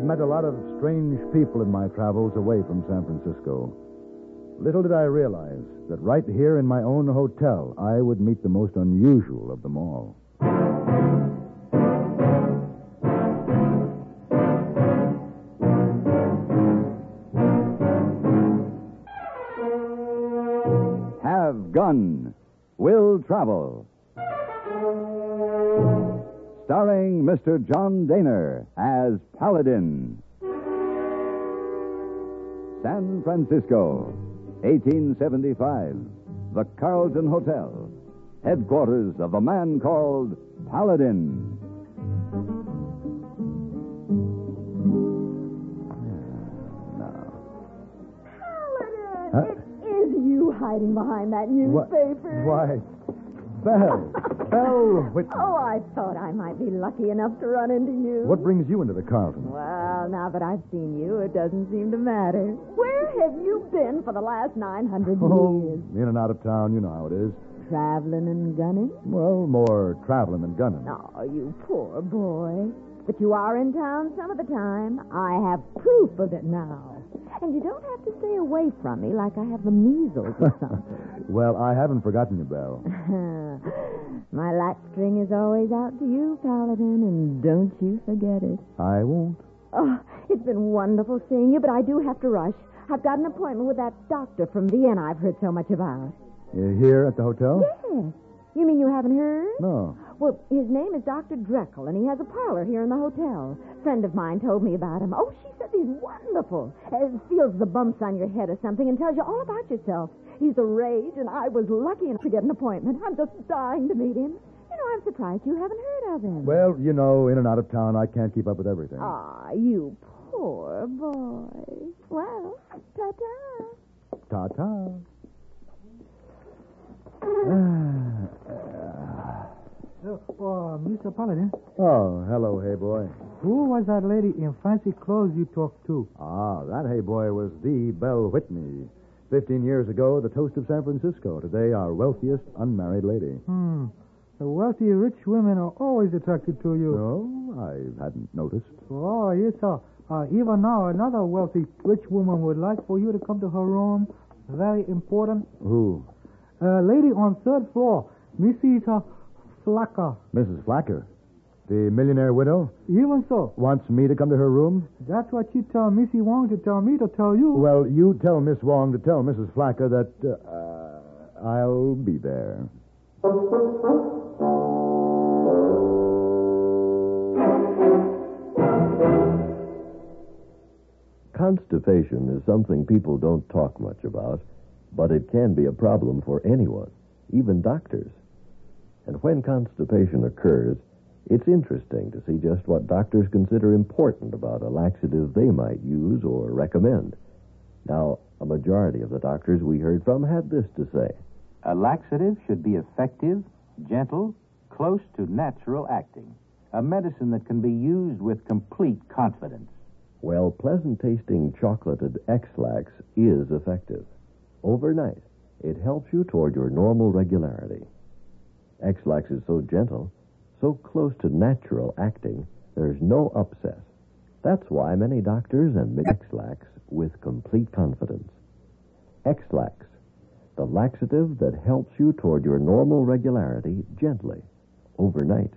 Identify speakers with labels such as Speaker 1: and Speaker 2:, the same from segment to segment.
Speaker 1: met a lot of strange people in my travels away from San Francisco. Little did I realize that right here in my own hotel, I would meet the most unusual of them all.
Speaker 2: Have Gun. Will Travel. Starring Mr. John Daner as Paladin. San Francisco, 1875. The Carlton Hotel. Headquarters of a man called Paladin.
Speaker 3: Paladin! It is you hiding behind that newspaper.
Speaker 1: Why, Belle. Belle Whitney.
Speaker 3: Oh, I thought I might be lucky enough to run into you.
Speaker 1: What brings you into the Carlton?
Speaker 3: Well, now that I've seen you, it doesn't seem to matter. Where have you been for the last 900 years?
Speaker 1: In and out of town, you know how it is.
Speaker 3: Traveling and gunning?
Speaker 1: Well, more traveling than gunning.
Speaker 3: Oh, you poor boy. But you are in town some of the time. I have proof of it now. And you don't have to stay away from me like I have the measles or something.
Speaker 1: Well, I haven't forgotten you, Belle.
Speaker 3: My latchstring is always out to you, Paladin, and don't you forget it.
Speaker 1: I won't.
Speaker 3: Oh, it's been wonderful seeing you, but I do have to rush. I've got an appointment with that doctor from Vienna I've heard so much about.
Speaker 1: Here at the hotel?
Speaker 3: Yes. You mean you haven't heard?
Speaker 1: No.
Speaker 3: Well, his name is Dr. Dreckel, and he has a parlor here in the hotel. A friend of mine told me about him. Oh, she says he's wonderful. Feels the bumps on your head or something and tells you all about yourself. He's the rage, and I was lucky enough to get an appointment. I'm just dying to meet him. You know, I'm surprised you haven't heard of him.
Speaker 1: Well, you know, in and out of town, I can't keep up with everything.
Speaker 3: Ah, you poor boy. Well, ta-ta.
Speaker 1: Ta-ta.
Speaker 4: Mr. Paladin.
Speaker 1: Oh, hello, hey boy.
Speaker 4: Who was that lady in fancy clothes you talked to?
Speaker 1: Ah, that hey boy was the Belle Whitney. 15 years ago, the toast of San Francisco. Today, our wealthiest unmarried lady.
Speaker 4: The wealthy, rich women are always attracted to you.
Speaker 1: No, I hadn't noticed.
Speaker 4: Oh, yes, sir. Even now, another wealthy, rich woman would like for you to come to her room. Very important.
Speaker 1: Who?
Speaker 4: A lady on third floor, Mrs. Flacker.
Speaker 1: Mrs. Flacker. The millionaire widow?
Speaker 4: Even so.
Speaker 1: Wants me to come to her room?
Speaker 4: That's what you tell Missy Wong to tell me to tell you.
Speaker 1: Well, you tell Miss Wong to tell Mrs. Flacker that I'll be there.
Speaker 5: Constipation is something people don't talk much about, but it can be a problem for anyone, even doctors. And when constipation occurs, it's interesting to see just what doctors consider important about a laxative they might use or recommend. Now, a majority of the doctors we heard from had this to say.
Speaker 6: A laxative should be effective, gentle, close to natural acting. A medicine that can be used with complete confidence.
Speaker 5: Well, pleasant-tasting chocolated X-Lax is effective. Overnight, it helps you toward your normal regularity. X-Lax is so gentle, so close to natural acting, there's no upset. That's why many doctors and X-Lax with complete confidence. X-Lax, the laxative that helps you toward your normal regularity gently, overnight.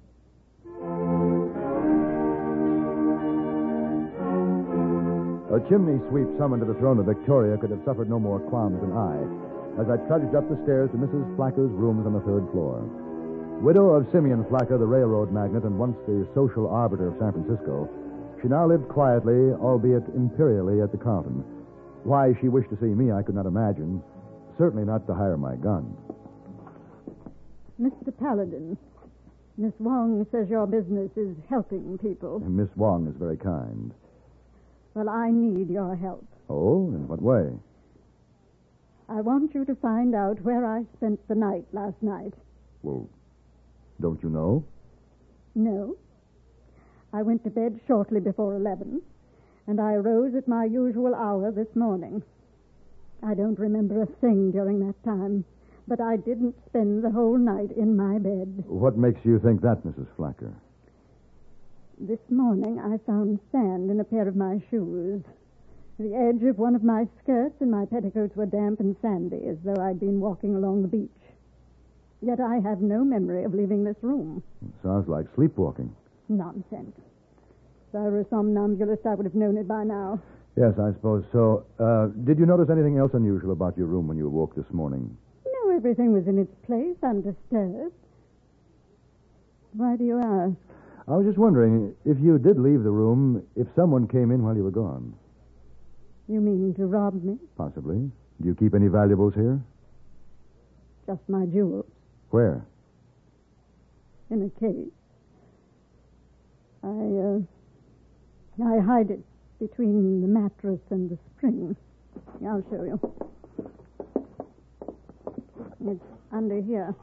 Speaker 1: A chimney sweep summoned to the throne of Victoria could have suffered no more qualms than I, as I trudged up the stairs to Mrs. Flacker's rooms on the third floor. Widow of Simeon Flacker, the railroad magnate and once the social arbiter of San Francisco, she now lived quietly, albeit imperially, at the Carlton. Why she wished to see me, I could not imagine. Certainly not to hire my gun.
Speaker 7: Mr. Paladin, Miss Wong says your business is helping people.
Speaker 1: And Miss Wong is very kind.
Speaker 7: Well, I need your help.
Speaker 1: Oh, in what way?
Speaker 7: I want you to find out where I spent the night last night.
Speaker 1: Well, don't you know?
Speaker 7: No. I went to bed shortly before 11, and I rose at my usual hour this morning. I don't remember a thing during that time, but I didn't spend the whole night in my bed.
Speaker 1: What makes you think that, Mrs. Flacker?
Speaker 7: This morning I found sand in a pair of my shoes. The edge of one of my skirts and my petticoats were damp and sandy, as though I'd been walking along the beach. Yet I have no memory of leaving this room.
Speaker 1: Sounds like sleepwalking.
Speaker 7: Nonsense. If I were a somnambulist, I would have known it by now.
Speaker 1: Yes, I suppose so. Did you notice anything else unusual about your room when you awoke this morning?
Speaker 7: No, everything was in its place, undisturbed. Why do you ask?
Speaker 1: I was just wondering, if you did leave the room, if someone came in while you were gone.
Speaker 7: You mean to rob me?
Speaker 1: Possibly. Do you keep any valuables here?
Speaker 7: Just my jewels.
Speaker 1: Where?
Speaker 7: In a case. I hide it between the mattress and the spring. I'll show you. It's under here.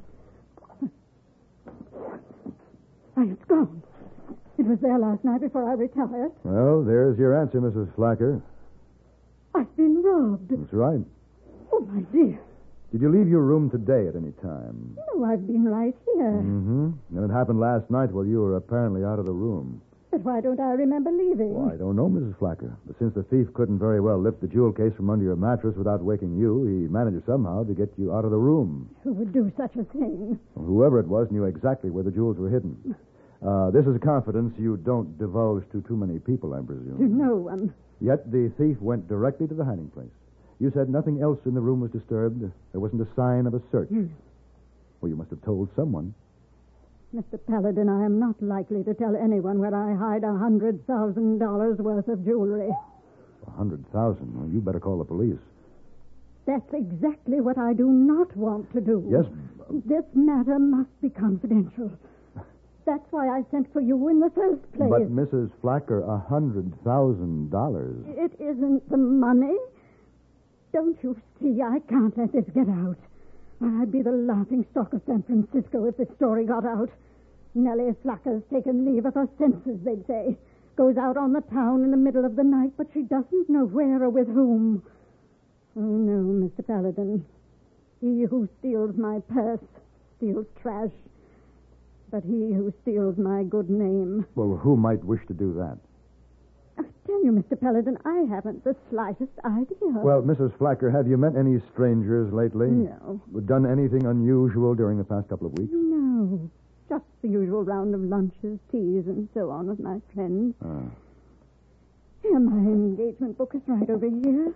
Speaker 7: Why, it's gone. It was there last night before I retired.
Speaker 1: Well, there's your answer, Mrs. Flacker.
Speaker 7: I've been robbed.
Speaker 1: That's right.
Speaker 7: Oh, my dear.
Speaker 1: Did you leave your room today at any time?
Speaker 7: No, I've been right here.
Speaker 1: Mm-hmm. And it happened last night while you were apparently out of the room.
Speaker 7: But why don't I remember leaving?
Speaker 1: Well, I don't know, Mrs. Flacker. But since the thief couldn't very well lift the jewel case from under your mattress without waking you, he managed somehow to get you out of the room.
Speaker 7: Who would do such a thing?
Speaker 1: Well, whoever it was knew exactly where the jewels were hidden. This is a confidence you don't divulge to too many people, I presume.
Speaker 7: To no one.
Speaker 1: Yet the thief went directly to the hiding place. You said nothing else in the room was disturbed. There wasn't a sign of a search. Well, you must have told someone.
Speaker 7: Mr. Paladin, I am not likely to tell anyone where I hide $100,000 worth of jewelry.
Speaker 1: 100,000? Well, you better call the police.
Speaker 7: That's exactly what I do not want to do.
Speaker 1: Yes.
Speaker 7: This matter must be confidential. That's why I sent for you in the first place.
Speaker 1: But, Mrs. Flacker, $100,000.
Speaker 7: It isn't the money. Don't you see? I can't let this get out. I'd be the laughing stock of San Francisco if this story got out. Nellie Flacker's taken leave of her senses, they'd say. Goes out on the town in the middle of the night, but she doesn't know where or with whom. Oh, no, Mr. Paladin. He who steals my purse steals trash. But he who steals my good name...
Speaker 1: Well, who might wish to do that?
Speaker 7: I tell you, Mr. Paladin, I haven't the slightest idea.
Speaker 1: Well, Mrs. Flacker, have you met any strangers lately?
Speaker 7: No.
Speaker 1: Done anything unusual during the past couple of weeks?
Speaker 7: No. Just the usual round of lunches, teas, and so on with my friends. Here, my engagement book is right over here.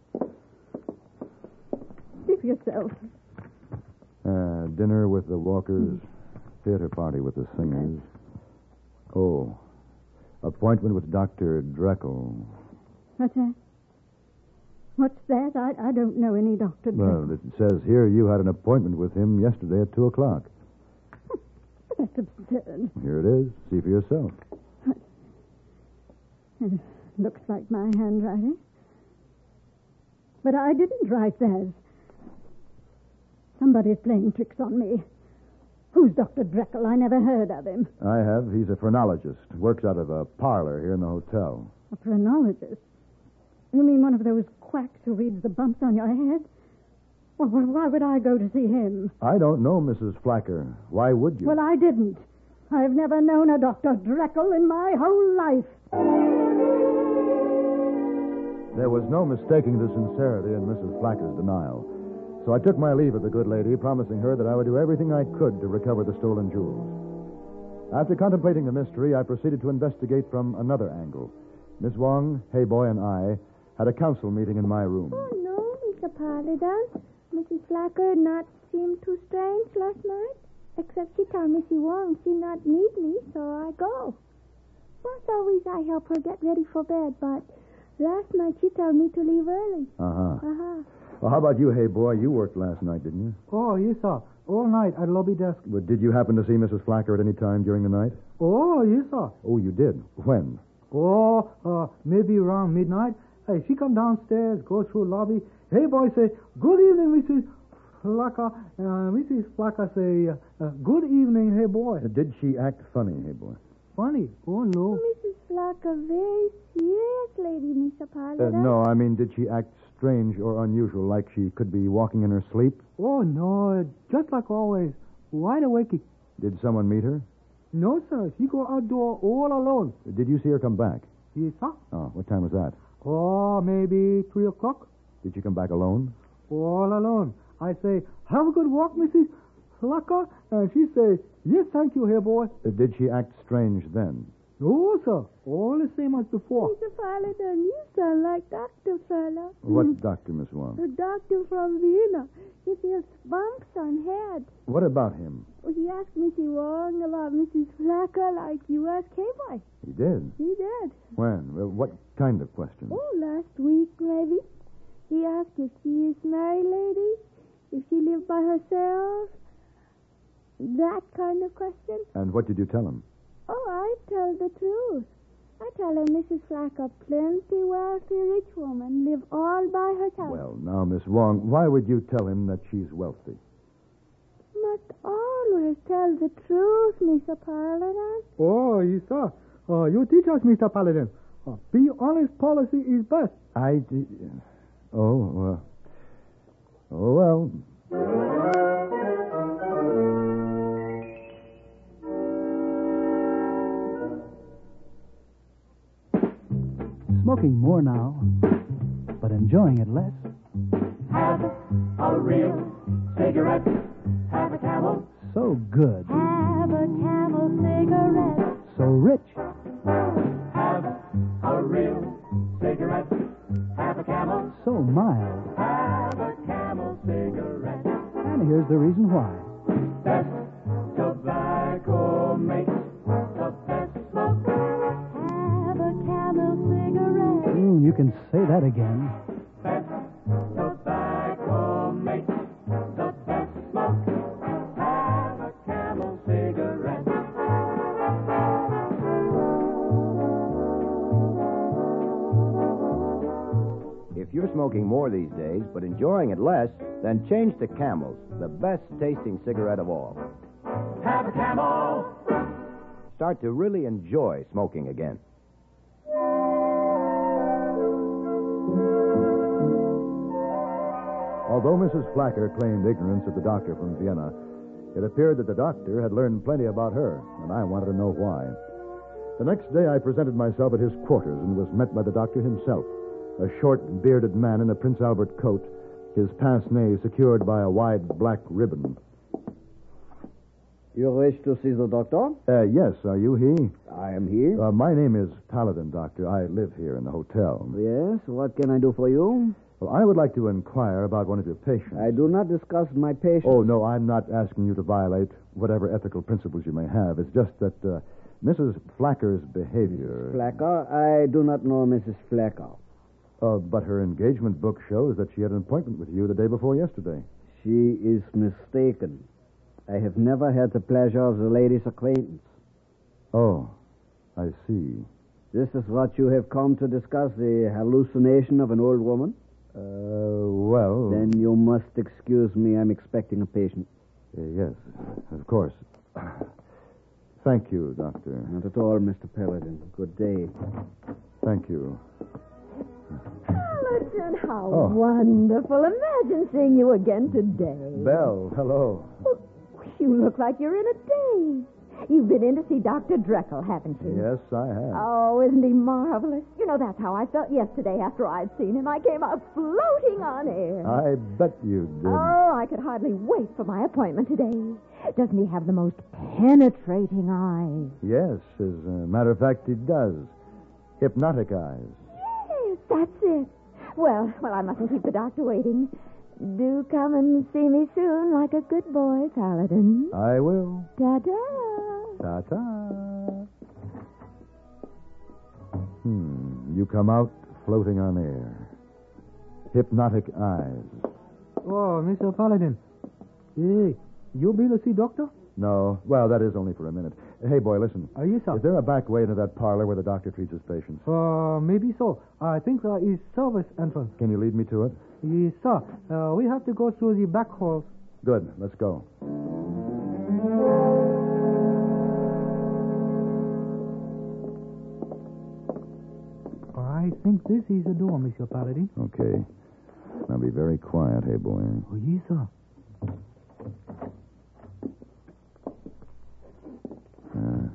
Speaker 7: See for yourself.
Speaker 1: Dinner with the Walkers, theater party with the singers. Oh, appointment with Dr. Drekel.
Speaker 7: What's that? What's that? I don't know any Dr. Drekel.
Speaker 1: Well, it says here you had an appointment with him yesterday at 2 o'clock.
Speaker 7: That's absurd.
Speaker 1: Here it is. See for yourself.
Speaker 7: It looks like my handwriting. But I didn't write that. Somebody's playing tricks on me. Who's Dr. Drekel? I never heard of him.
Speaker 1: I have. He's a phrenologist. Works out of a parlor here in the hotel.
Speaker 7: A phrenologist? You mean one of those quacks who reads the bumps on your head? Well, why would I go to see him?
Speaker 1: I don't know, Mrs. Flacker. Why would you?
Speaker 7: Well, I didn't. I've never known a Dr. Drekel in my whole life.
Speaker 1: There was no mistaking the sincerity in Mrs. Flacker's denial. So I took my leave of the good lady, promising her that I would do everything I could to recover the stolen jewels. After contemplating the mystery, I proceeded to investigate from another angle. Miss Wong, Hey Boy, and I had a council meeting in my room.
Speaker 8: Oh, no, Mr. Paladin. Mrs. Flacker not seem too strange last night. Except she tell Missy Wong she not need me, so I go. Most always I help her get ready for bed, but last night she told me to leave early.
Speaker 1: Well, how about you, Hey Boy? You worked last night, didn't you?
Speaker 4: Oh, yes, sir. All night at lobby desk.
Speaker 1: But did you happen to see Mrs. Flacker at any time during the night?
Speaker 4: Oh, yes, sir.
Speaker 1: Oh, you did? When?
Speaker 4: Oh, maybe around midnight. Hey, she come downstairs, go through lobby. Hey, boy, say, good evening, Mrs. Flacker. Mrs. Flacker say, good evening, hey, boy.
Speaker 1: Did she act funny, Hey Boy?
Speaker 4: Funny? Oh, no.
Speaker 8: Mrs. Flacker very serious lady, Mr. Paladin.
Speaker 1: No, I mean, did she act strange or unusual, like she could be walking in her sleep?
Speaker 4: Oh, no, just like always. Wide awake.
Speaker 1: Did someone meet her?
Speaker 4: No, sir. She go outdoor all alone.
Speaker 1: Did you see her come back?
Speaker 4: Yes, sir.
Speaker 1: Oh, what time was that?
Speaker 4: Oh, maybe 3 o'clock.
Speaker 1: Did she come back alone?
Speaker 4: All alone. I say, have a good walk, Mrs. Flacker. And she say, yes, thank you, here, boy.
Speaker 1: Did she act strange then?
Speaker 4: No, sir. All the same as before.
Speaker 8: Mr. Paladin, you sound like Dr. Fella.
Speaker 1: What doctor, Miss Wong?
Speaker 8: The doctor from Vienna. He feels bumps on head.
Speaker 1: What about him?
Speaker 8: Well, he asked Missy Wong about Mrs. Flacker like you asked K-Boy.
Speaker 1: He did?
Speaker 8: He did.
Speaker 1: When? Well, what kind of question?
Speaker 8: Oh, last week, maybe. He asked if she is married lady, if she lived by herself. That kind of question.
Speaker 1: And what did you tell him?
Speaker 8: Oh, I tell the truth. I tell him Mrs. Flacker, plenty wealthy rich woman, live all by herself.
Speaker 1: Well, now, Miss Wong, why would you tell him that she's wealthy?
Speaker 8: Must always tell the truth, Mr. Paladin.
Speaker 4: Oh, yes, sir. You teach us, Mr. Paladin. Be honest policy is best.
Speaker 1: Oh, well.
Speaker 9: Smoking more now, but enjoying it less.
Speaker 10: Have a real cigarette. Have a Camel.
Speaker 9: So good.
Speaker 8: Have a Camel cigarette.
Speaker 9: So rich.
Speaker 10: Have a real cigarette. Have a Camel.
Speaker 9: So mild.
Speaker 10: Have a Camel cigarette.
Speaker 9: And here's the reason why.
Speaker 10: Best tobacco makes the best smoke.
Speaker 8: Have a Camel cigarette.
Speaker 9: You can say that again.
Speaker 10: Best tobacco makes the best smoke. Have a Camel cigarette.
Speaker 11: If you're smoking more these days, but enjoying it less, then change to Camels, the best tasting cigarette of all.
Speaker 10: Have a Camel.
Speaker 11: Start to really enjoy smoking again.
Speaker 1: Although Mrs. Flacker claimed ignorance of the doctor from Vienna, it appeared that the doctor had learned plenty about her, and I wanted to know why. The next day, I presented myself at his quarters and was met by the doctor himself, a short, bearded man in a Prince Albert coat, his pince-nez secured by a wide black ribbon.
Speaker 12: You wish to see the doctor?
Speaker 1: Yes, are you he?
Speaker 12: I am here.
Speaker 1: My name is Paladin, Doctor. I live here in the hotel.
Speaker 12: Yes, what can I do for you?
Speaker 1: Well, I would like to inquire about one of your patients.
Speaker 12: I do not discuss my patients.
Speaker 1: Oh, no, I'm not asking you to violate whatever ethical principles you may have. It's just that Mrs. Flacker's behavior...
Speaker 12: Flacker? I do not know Mrs. Flacker.
Speaker 1: But her engagement book shows that she had an appointment with you the day before yesterday.
Speaker 12: She is mistaken. I have never had the pleasure of the lady's acquaintance.
Speaker 1: Oh, I see.
Speaker 12: This is what you have come to discuss, the hallucination of an old woman?
Speaker 1: Well...
Speaker 12: Then you must excuse me. I'm expecting a patient.
Speaker 1: Yes, of course. Thank you, Doctor.
Speaker 12: Not at all, Mr. Paladin. Good day.
Speaker 1: Thank you.
Speaker 3: Paladin, how wonderful. Imagine seeing you again today.
Speaker 1: Belle, hello.
Speaker 3: Well, you look like you're in a daze. You've been in to see Dr. Dreckle, haven't you?
Speaker 1: Yes, I have.
Speaker 3: Oh, isn't he marvelous? You know, that's how I felt yesterday after I'd seen him. I came out floating on air.
Speaker 1: I bet you did.
Speaker 3: Oh, I could hardly wait for my appointment today. Doesn't he have the most penetrating eyes?
Speaker 1: Yes, as a matter of fact, he does. Hypnotic eyes.
Speaker 3: Yes, that's it. Well, I mustn't keep the doctor waiting. Do come and see me soon like a good boy, Paladin.
Speaker 1: I will.
Speaker 3: Ta-ta.
Speaker 1: Ta-ta. You come out floating on air. Hypnotic eyes.
Speaker 4: Oh, Mr. Paladin. Hey, you been to see doctor?
Speaker 1: No. Well, that is only for a minute. Hey, boy, listen.
Speaker 4: Yes, sir.
Speaker 1: Is there a back way into that parlor where the doctor treats his patients?
Speaker 4: Maybe so. I think there is service entrance.
Speaker 1: Can you lead me to it?
Speaker 4: Yes, sir. We have to go through the back halls.
Speaker 1: Good. Let's go.
Speaker 4: I think this is the door, Monsieur Paladin.
Speaker 1: Okay. Now be very quiet, hey, boy.
Speaker 4: Oh, yes, sir.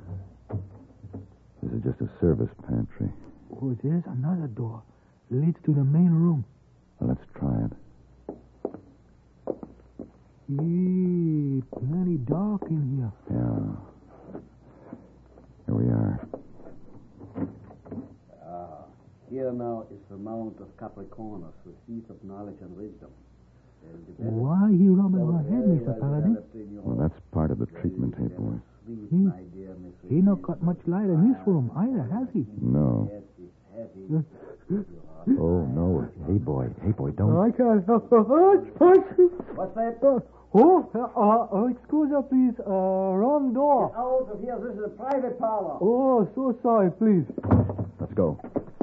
Speaker 1: service pantry.
Speaker 4: Oh, there's another door. Leads to the main room.
Speaker 1: Well, let's try it.
Speaker 4: Plenty dark in here.
Speaker 1: Yeah. Here we are.
Speaker 12: Here now is the Mount of Capricornus, the seat of knowledge and wisdom.
Speaker 4: Why you rubbing my head, Mr. Paladin?
Speaker 1: Well, that's part of the treatment, hey, boy.
Speaker 4: He not got much light in this room either, has he?
Speaker 1: No. Oh, no. Hey, boy, don't.
Speaker 4: I can't help
Speaker 12: What's that?
Speaker 4: Excuse me, please. Wrong door.
Speaker 12: Get out of here. This is a private parlor.
Speaker 4: Oh, so sorry, please.
Speaker 1: Let's go.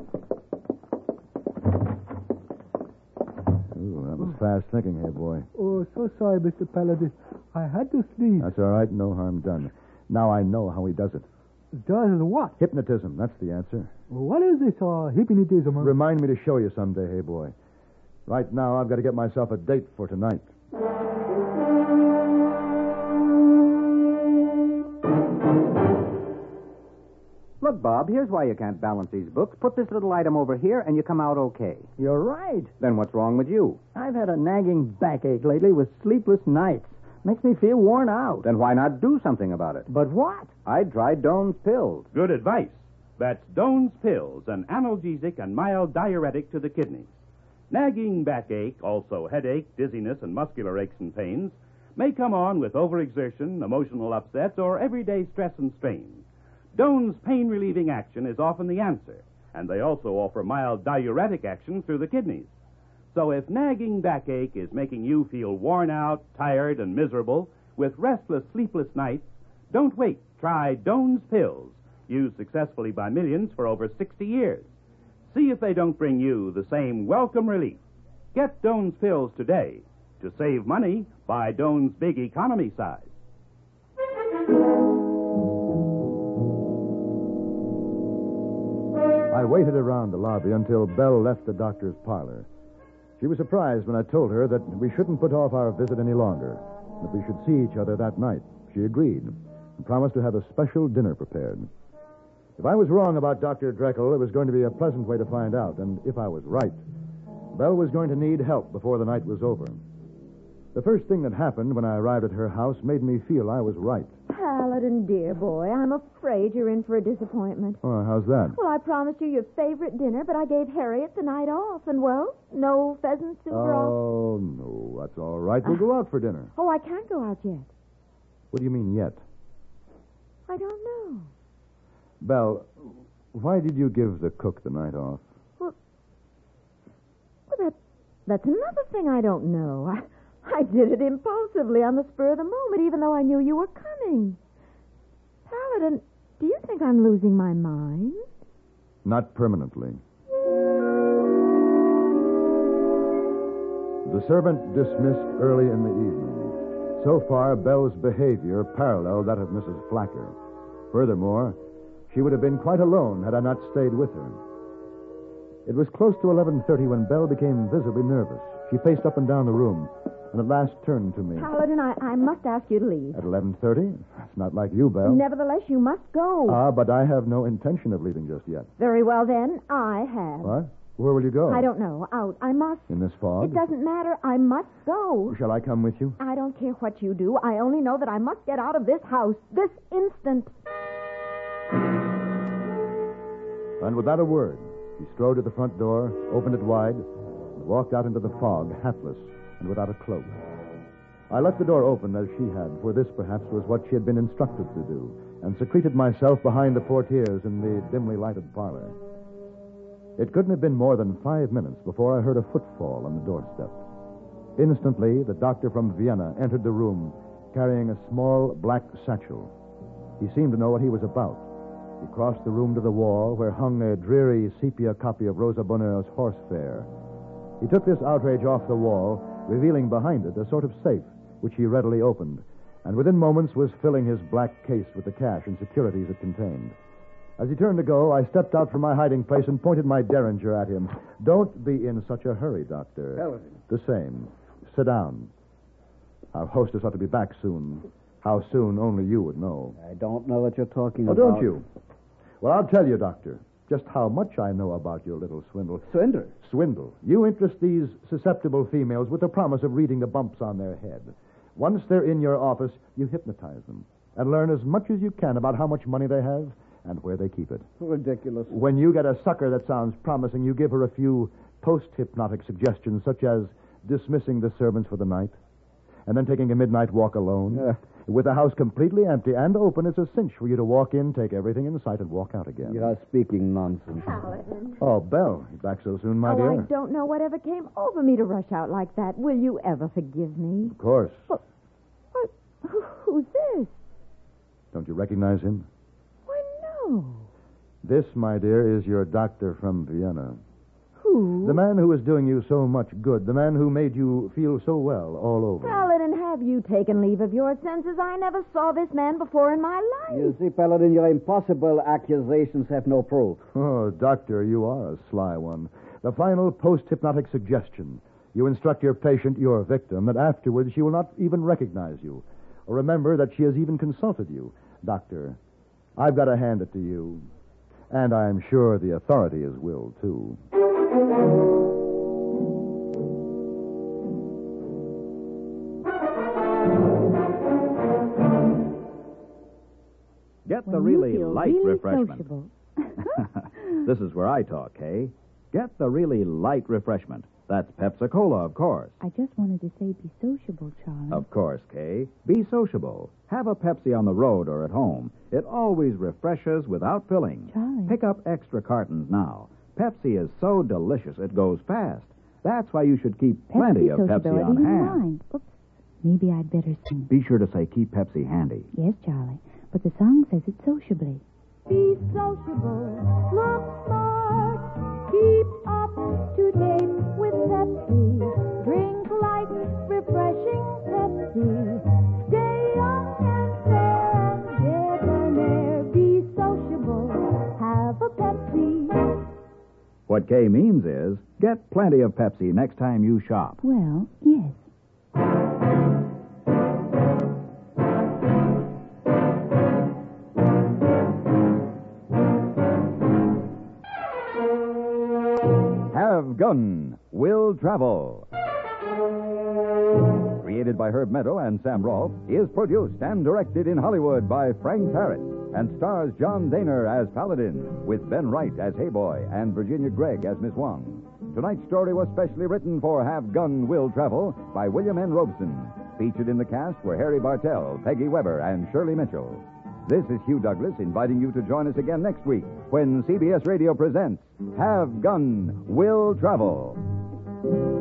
Speaker 1: Ooh, that was fast thinking, hey, boy.
Speaker 4: Oh, so sorry, Mr. Paladin. I had to sneeze.
Speaker 1: That's all right. No harm done. Now I know how he does it.
Speaker 4: Does what?
Speaker 1: Hypnotism. That's the answer.
Speaker 4: What is this, hypnotism?
Speaker 1: Remind me to show you someday, hey, boy. Right now, I've got to get myself a date for tonight.
Speaker 6: Look, Bob, here's why you can't balance these books. Put this little item over here, and you come out okay.
Speaker 13: You're right.
Speaker 6: Then what's wrong with you?
Speaker 13: I've had a nagging backache lately with sleepless nights. Makes me feel worn out.
Speaker 6: Then why not do something about it?
Speaker 13: But what?
Speaker 6: I tried Doan's pills.
Speaker 14: Good advice. That's Doan's Pills, an analgesic and mild diuretic to the kidneys. Nagging backache, also headache, dizziness, and muscular aches and pains may come on with overexertion, emotional upsets, or everyday stress and strain. Doan's pain-relieving action is often the answer, and they also offer mild diuretic action through the kidneys. So if nagging backache is making you feel worn out, tired, and miserable with restless, sleepless nights, don't wait. Try Doan's Pills, used successfully by millions for over 60 years. See if they don't bring you the same welcome relief. Get Doan's Pills today. To save money, buy Doan's Big Economy size.
Speaker 1: I waited around the lobby until Belle left the doctor's parlor. She was surprised when I told her that we shouldn't put off our visit any longer, that we should see each other that night. She agreed and promised to have a special dinner prepared. If I was wrong about Dr. Drekel, it was going to be a pleasant way to find out, and if I was right, Belle was going to need help before the night was over. The first thing that happened when I arrived at her house made me feel I was right.
Speaker 3: Paladin, dear boy, I'm afraid you're in for a disappointment.
Speaker 1: Oh, how's that?
Speaker 3: Well, I promised you your favorite dinner, but I gave Harriet the night off, and, well, no pheasant soup broth.
Speaker 1: Oh, no, that's all right. We'll go out for dinner.
Speaker 3: Oh, I can't go out yet.
Speaker 1: What do you mean, yet?
Speaker 3: I don't know.
Speaker 1: Belle, why did you give the cook the night off?
Speaker 3: Well, that's another thing I don't know. I did it impulsively on the spur of the moment, even though I knew you were coming. Paladin, do you think I'm losing my mind?
Speaker 1: Not permanently. The servant dismissed early in the evening. So far, Belle's behavior paralleled that of Mrs. Flacker. Furthermore, she would have been quite alone had I not stayed with her. It was close to 11:30 when Belle became visibly nervous. She paced up and down the room and at last turned to me.
Speaker 3: Paladin, I must ask you to leave.
Speaker 1: At 11:30? That's not like you, Belle.
Speaker 3: Nevertheless, you must go.
Speaker 1: But I have no intention of leaving just yet.
Speaker 3: Very well, then. I have.
Speaker 1: What? Where will you go?
Speaker 3: I don't know. Out. I must.
Speaker 1: In this fog?
Speaker 3: It doesn't matter. I must go.
Speaker 1: Shall I come with you?
Speaker 3: I don't care what you do. I only know that I must get out of this house this instant.
Speaker 1: And without a word, he strode to the front door, opened it wide, and walked out into the fog, hatless and without a cloak. I left the door open as she had, for this perhaps was what she had been instructed to do, and secreted myself behind the portieres in the dimly lighted parlor. It couldn't have been more than 5 minutes before I heard a footfall on the doorstep. Instantly, the doctor from Vienna entered the room, carrying a small black satchel. He seemed to know what he was about. He crossed the room to the wall, where hung a dreary sepia copy of Rosa Bonheur's Horse Fair. He took this outrage off the wall, revealing behind it a sort of safe, which he readily opened, and within moments was filling his black case with the cash and securities it contained. As he turned to go, I stepped out from my hiding place and pointed my derringer at him. Don't be in such a hurry, Doctor.
Speaker 12: Paladin.
Speaker 1: The same. Sit down. Our hostess ought to be back soon. How soon, only you would know.
Speaker 12: I don't know what you're talking
Speaker 1: Oh,
Speaker 12: about.
Speaker 1: don't you? Well, I'll tell you, Doctor, just how much I know about your little swindle.
Speaker 12: Swindle?
Speaker 1: Swindle. You interest these susceptible females with the promise of reading the bumps on their head. Once they're in your office, you hypnotize them and learn as much as you can about how much money they have and where they keep it.
Speaker 12: Ridiculous.
Speaker 1: When you get a sucker that sounds promising, you give her a few post-hypnotic suggestions, such as dismissing the servants for the night and then taking a midnight walk alone. With the house completely empty and open, it's a cinch for you to walk in, take everything in sight, and walk out again.
Speaker 12: You're speaking nonsense.
Speaker 3: Paladin.
Speaker 1: Oh, Belle, you back so soon, my dear?
Speaker 3: I don't know whatever came over me to rush out like that. Will you ever forgive me?
Speaker 1: Of course.
Speaker 3: What? Who's this?
Speaker 1: Don't you recognize him?
Speaker 3: Why, no.
Speaker 1: This, my dear, is your doctor from Vienna.
Speaker 3: Who?
Speaker 1: The man who is doing you so much good. The man who made you feel so well all over.
Speaker 3: Paladin, have you taken leave of your senses? I never saw this man before in my life.
Speaker 12: You see, Paladin, your impossible accusations have no proof.
Speaker 1: Oh, doctor, you are a sly one. The final post-hypnotic suggestion. You instruct your patient, your victim, that afterwards she will not even recognize you or remember that she has even consulted you. Doctor, I've got to hand it to you. And I'm sure the authorities will, too.
Speaker 15: Get the really light refreshment.
Speaker 3: Sociable.
Speaker 15: This is where I talk, Kay. Get the really light refreshment. That's Pepsi-Cola, of course.
Speaker 16: I just wanted to say be sociable, Charlie.
Speaker 15: Of course, Kay. Be sociable. Have a Pepsi on the road or at home. It always refreshes without filling.
Speaker 16: Charlie.
Speaker 15: Pick up extra cartons now. Pepsi is so delicious it goes fast. That's why you should keep plenty of Pepsi on hand.
Speaker 16: Mind. Oops. Maybe I'd better sing.
Speaker 15: Be sure to say keep Pepsi handy.
Speaker 16: Yes, Charlie. But the song says it sociably.
Speaker 8: Be sociable, look smart, keep up to date with Pepsi. Drink light, refreshing Pepsi. Stay young and fair and debonair. Be sociable, have a Pepsi.
Speaker 15: What Kay means is get plenty of Pepsi next time you shop.
Speaker 16: Well, yes.
Speaker 2: Have Gun Will Travel. Created by Herb Meadow and Sam Rolfe, is produced and directed in Hollywood by Frank Parrott and stars John Daner as Paladin, with Ben Wright as Hayboy and Virginia Gregg as Miss Wong. Tonight's story was specially written for Have Gun Will Travel by William N. Robeson. Featured in the cast were Harry Bartell, Peggy Weber, and Shirley Mitchell. This is Hugh Douglas inviting you to join us again next week when CBS Radio presents Have Gun Will Travel.